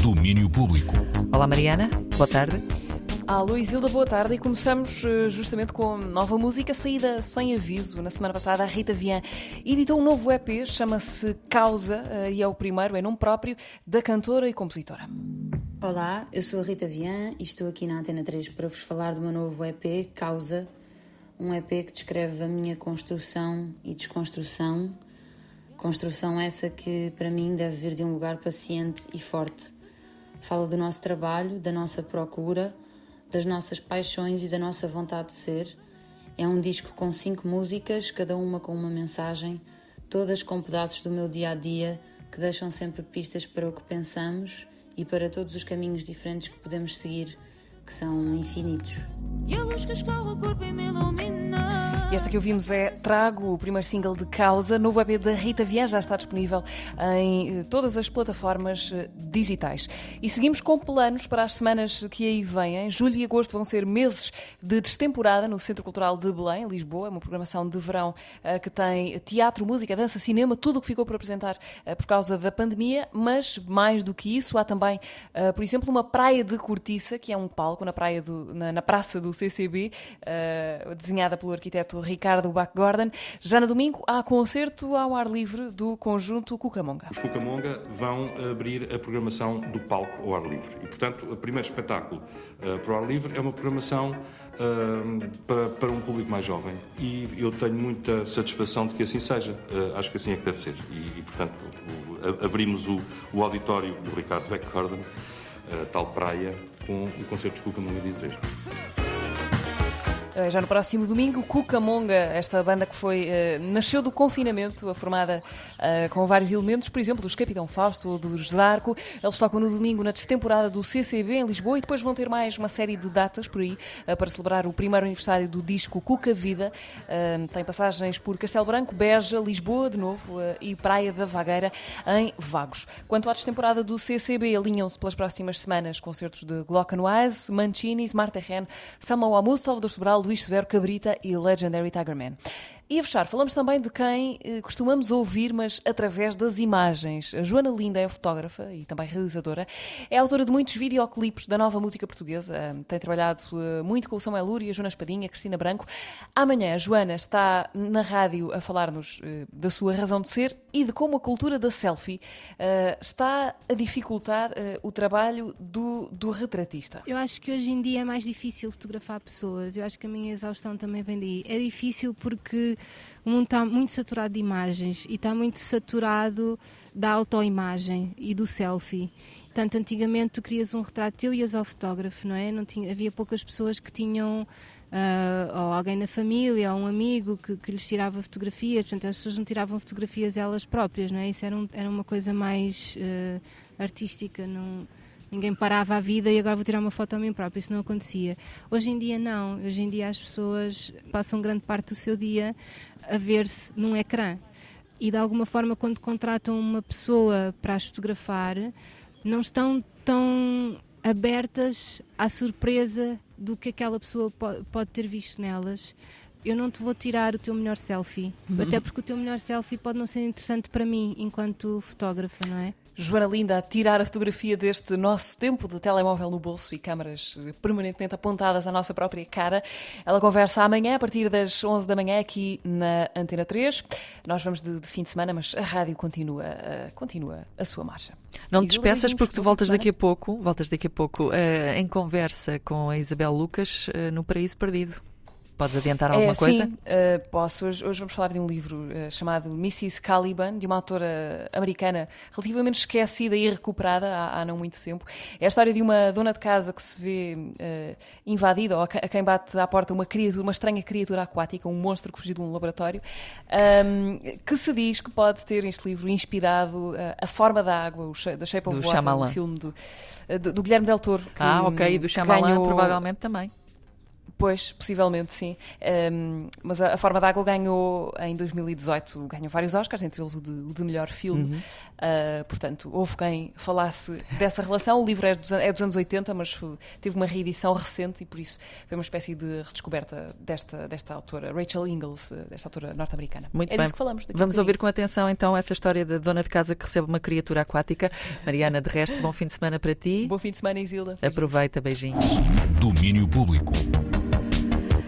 Domínio Público. Olá Mariana, boa tarde. Alô Isilda, boa tarde, e começamos justamente com nova música saída sem aviso. Na semana passada a Rita Vian editou um novo EP, chama-se Causa, e é o primeiro em nome próprio da cantora e compositora. Olá, eu sou a Rita Vian e estou aqui na Antena 3 para vos falar do meu novo EP, Causa, um EP que descreve a minha construção e desconstrução. Construção essa que para mim deve vir de um lugar paciente e forte. Fala do nosso trabalho, da nossa procura, das nossas paixões e da nossa vontade de ser. É um disco com 5 músicas, cada uma com uma mensagem, todas com pedaços do meu dia-a-dia que deixam sempre pistas para o que pensamos e para todos os caminhos diferentes que podemos seguir, que são infinitos. E esta que ouvimos é Trago, o primeiro single de Causa, novo EP da Rita Vian, já está disponível em todas as plataformas digitais. E seguimos com planos para as semanas que aí vêm. Julho e agosto vão ser meses de destemporada no Centro Cultural de Belém, em Lisboa, uma programação de verão que tem teatro, música, dança, cinema, tudo o que ficou por apresentar por causa da pandemia, mas mais do que isso, há também, por exemplo, uma praia de cortiça, que é um palco na praça do CCB, desenhada pelo arquiteto Ricardo Bach-Gordon. Já no domingo há concerto ao ar livre do conjunto Cucamonga. Os Cucamonga vão abrir a programação do palco ao ar livre e, portanto, o primeiro espetáculo para o ar livre é uma programação para um público mais jovem e eu tenho muita satisfação de que assim seja. Acho que assim é que deve ser e portanto, abrimos o auditório do Ricardo Bach-Gordon, tal praia, com o concerto dos Cucamonga dia 3. Já no próximo domingo, Cucamonga, esta banda que nasceu do confinamento, formada com vários elementos, por exemplo, dos Capitão Fausto ou do Zarco. Eles tocam no domingo na destemporada do CCB em Lisboa e depois vão ter mais uma série de datas por aí para celebrar o primeiro aniversário do disco Cuca Vida. Tem passagens por Castelo Branco, Beja, Lisboa de novo e Praia da Vagueira em Vagos. Quanto à destemporada do CCB, alinham-se pelas próximas semanas concertos de Glockenwise, Mancini, Smart RN, Samuel Amus, Salvador Sobral, Luís Severo, Cabrita e Legendary Tigerman. E a fechar, falamos também de quem costumamos ouvir, mas através das imagens. A Joana Linda é fotógrafa e também realizadora. É autora de muitos videoclipes da nova música portuguesa. Tem trabalhado muito com o Samuel Lúria, a Joana Espadinha, a Cristina Branco. Amanhã a Joana está na rádio a falar-nos da sua razão de ser e de como a cultura da selfie está a dificultar o trabalho do retratista. Eu acho que hoje em dia é mais difícil fotografar pessoas. Eu acho que a minha exaustão também vem daí. É difícil porque o mundo está muito saturado de imagens e está muito saturado da autoimagem e do selfie. Portanto, antigamente tu querias um retrato teu e ias ao fotógrafo, não é? Havia poucas pessoas que tinham ou alguém na família ou um amigo que lhes tirava fotografias. Portanto, as pessoas não tiravam fotografias elas próprias, não é? Isso era uma coisa mais artística, ninguém parava a vida e agora vou tirar uma foto a mim própria, isso não acontecia. Hoje em dia não, hoje em dia as pessoas passam grande parte do seu dia a ver-se num ecrã e de alguma forma quando contratam uma pessoa para as fotografar não estão tão abertas à surpresa do que aquela pessoa pode ter visto nelas. Eu não te vou tirar o teu melhor selfie, até porque o teu melhor selfie pode não ser interessante para mim enquanto fotógrafa, não é? Joana Linda a tirar a fotografia deste nosso tempo de telemóvel no bolso e câmaras permanentemente apontadas à nossa própria cara. Ela conversa amanhã a partir das 11 da manhã aqui na Antena 3. Nós vamos de fim de semana, mas a rádio continua a sua marcha. Não te despeças porque tu voltas daqui a pouco em conversa com a Isabel Lucas no Paraíso Perdido. Podes adiantar alguma coisa? Sim, posso. Hoje vamos falar de um livro chamado Mrs. Caliban, de uma autora americana relativamente esquecida e recuperada há não muito tempo. É a história de uma dona de casa que se vê invadida, ou a quem bate à porta uma estranha criatura aquática, um monstro que fugiu de um laboratório, que se diz que pode ter este livro inspirado a forma da água, da Shape of Water, um filme do Guilherme Del Toro. E do Shyamalan provavelmente também. Pois, possivelmente sim. Mas a Forma d'Água ganhou em 2018, ganhou vários Oscars, entre eles o de melhor filme. Portanto, houve quem falasse dessa relação. O livro é dos anos 80, mas teve uma reedição recente e por isso foi uma espécie de redescoberta desta autora, Rachel Ingalls, desta autora norte-americana. Muito bem. Disso que falamos. Vamos ouvir com atenção então essa história da dona de casa que recebe uma criatura aquática. Mariana, de resto, bom fim de semana para ti. Bom fim de semana, Isilda. Aproveita, beijinhos. Domínio Público.